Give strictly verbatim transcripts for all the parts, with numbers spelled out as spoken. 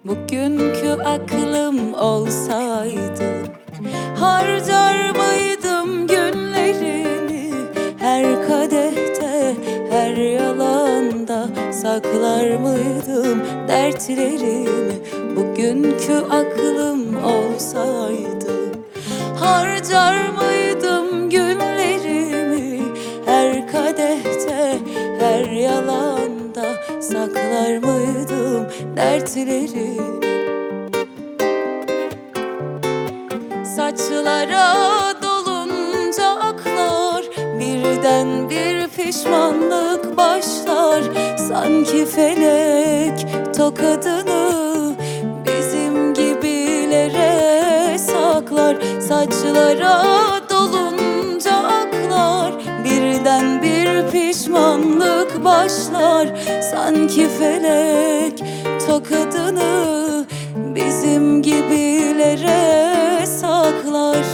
Bugünkü aklım olsaydı harcar mıydım günlerimi? Her kadehte, her yalanda saklar mıydım dertlerimi? Bugünkü aklım olsaydı harcar mıydım günlerimi? Her kadehte, her yalanda saklar mıydım dertlerimi? Saçlara dolunca aklar, birden bir pişmanlık başlar. Sanki felek tokadını bizim gibilere saklar. Saçlara dolunca aklar, birden bir pişmanlık başlar. Sanki felek tokadını bizim gibilere saklar.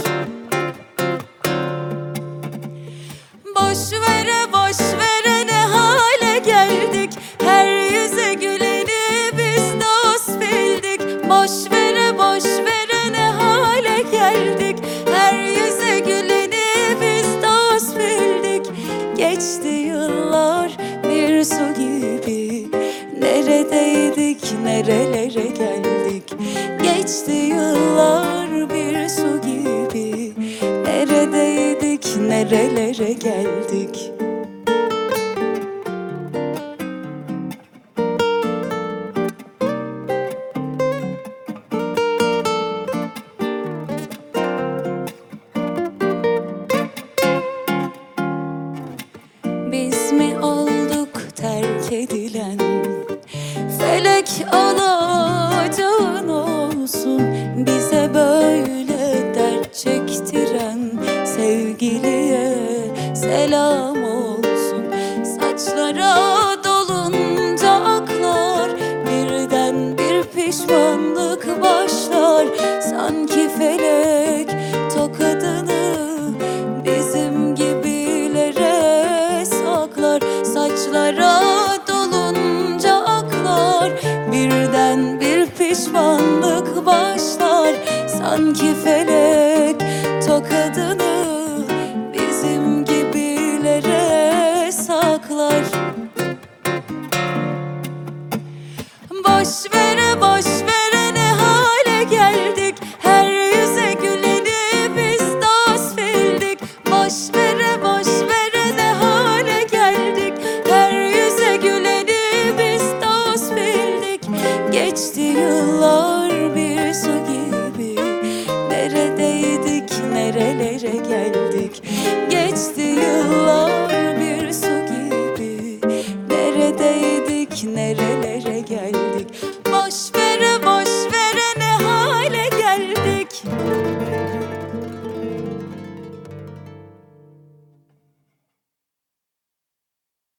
Boş vere boş vere ne hale geldik, her yüze güleni biz dost bildik. Boş vere boş vere ne hale geldik, her yüze güleni biz dost bildik. Geçti yıllar bir su gibi, neredeydik nerelere geldik. Geçti yıllar bir su gibi, neredeydik nerelere geldik. Biz mi olduk terk edilen, felek alacağın olsun. Bize böyle dert çektiren sevgiliye selam olsun. Saçlara dolunca aklar, birden bir pişmanlık başlar. Sanki felek tokadını bizim gibilere saklar. Saçlara dolunca aklar, birden bir pişmanlık başlar. Sanki felek tokadını bizim gibilere saklar. Boş vere boş vere ne hale geldik, her yüze güleni biz dost bildik. Boş vere boş vere ne hale geldik, her yüze güleni biz dost bildik. Geçti yıllar bir su gibi, neredeydik nerelere geldik.